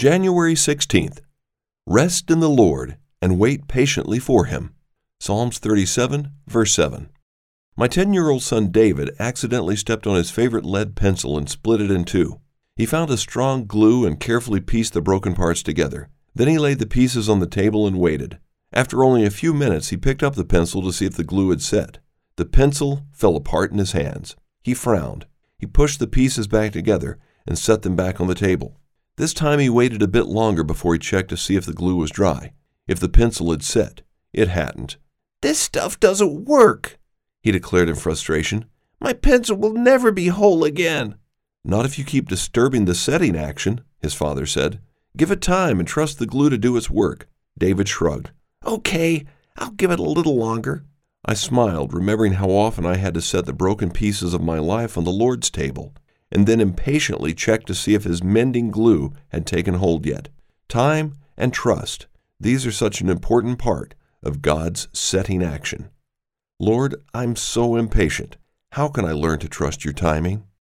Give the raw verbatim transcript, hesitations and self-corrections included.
January sixteenth. Rest in the Lord and wait patiently for Him. Psalms thirty-seven, verse seven. My ten-year-old son David accidentally stepped on his favorite lead pencil and split it in two. He found a strong glue and carefully pieced the broken parts together. Then he laid the pieces on the table and waited. After only a few minutes, he picked up the pencil to see if the glue had set. The pencil fell apart in his hands. He frowned. He pushed the pieces back together and set them back on the table. This time he waited a bit longer before he checked to see if the glue was dry, if the pencil had set. It hadn't. "This stuff doesn't work," he declared in frustration. "My pencil will never be whole again." "Not if you keep disturbing the setting action," his father said. "Give it time and trust the glue to do its work." David shrugged. "Okay, I'll give it a little longer." I smiled, remembering how often I had to set the broken pieces of my life on the Lord's table, and then impatiently checked to see if His mending glue had taken hold yet. Time and trust, these are such an important part of God's setting action. Lord, I'm so impatient. How can I learn to trust Your timing?